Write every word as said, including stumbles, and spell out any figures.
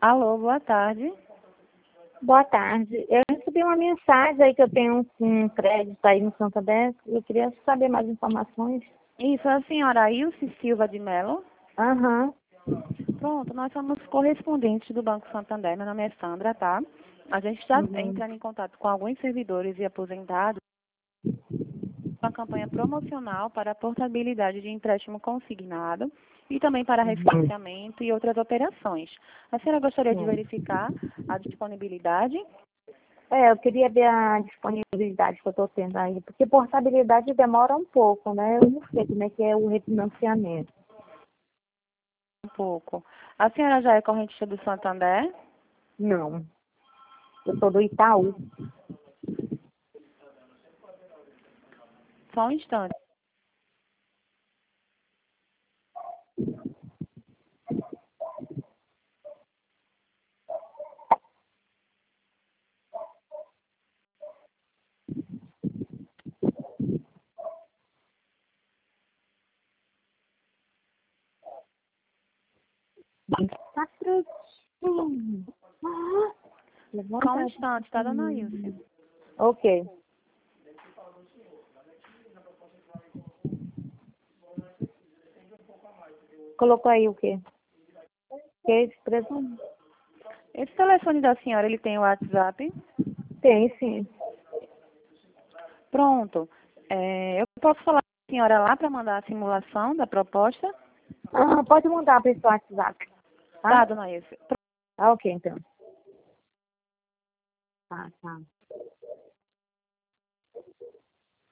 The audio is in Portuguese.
Alô, boa tarde. Boa tarde. Eu recebi uma mensagem aí que eu tenho um, um crédito aí no Santander. Eu queria saber mais informações. Isso, a senhora Ilse Silva de Mello. Aham. Pronto, nós somos correspondentes do Banco Santander. Meu nome é Sandra, tá? A gente está Uhum. entrando em contato com alguns servidores e aposentados com a campanha promocional para a portabilidade de empréstimo consignado e também para Uhum. refinanciamento e outras operações. A senhora gostaria de Sim. verificar a disponibilidade? É, eu queria ver a disponibilidade que eu estou tendo aí, porque portabilidade demora um pouco, né? Eu não sei como é que é o refinanciamento. Um pouco. A senhora já é correntista do Santander? Não. Eu sou do Itaú. Só um instante. Tá prontinho. Ah, Só um levanta. instante, tá, dona Ilse? Ok. Colocou aí o quê? Que é expressão? Esse telefone da senhora, ele tem o WhatsApp? Tem, sim. Pronto. É, eu posso falar com a senhora lá para mandar a simulação da proposta? Ah, pode mandar para esse WhatsApp, tá? Tá, dona Ilse. Ah, ok, então. Tá, tá.